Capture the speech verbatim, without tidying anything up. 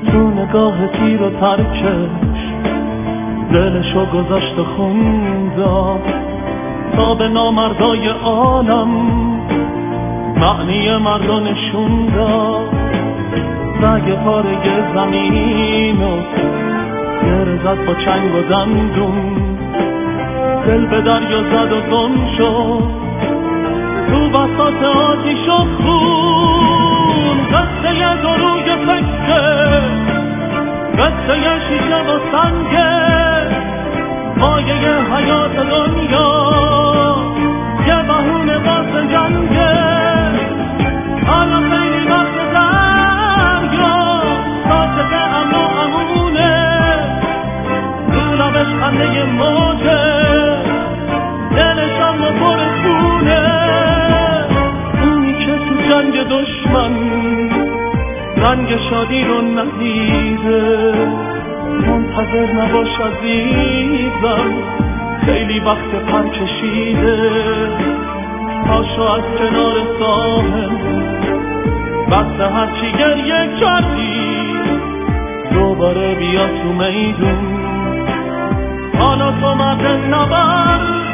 تو نگاه تیر و ترکش دلشو گذاشت خوندم تا به نامردای عالم معنی مردا نشوندم. رگ پاره زمینو گره زد با چنگ و دندون، دل به دریا زد و گم شد تو بساط آتیش و خون. قصه یه دروگ فکر، قصه یه شیشه و سنگه، مایه حیات دنیا یه بهونه واسه جنگه. حالا خیلی وقت دریا ساکت امن و امونه، رو لبش خنده موجه، دلش اما پر خونه. اونی که تو جنگ دشمن رنگ شادی رو ندیده، منتظر نباش عزیزم خیلی وقت پر کشیده. پاشو از کنار ساحل وقت هرچی گریه کردی دوباره بیا تو میدون. حالا تو مرد نبرد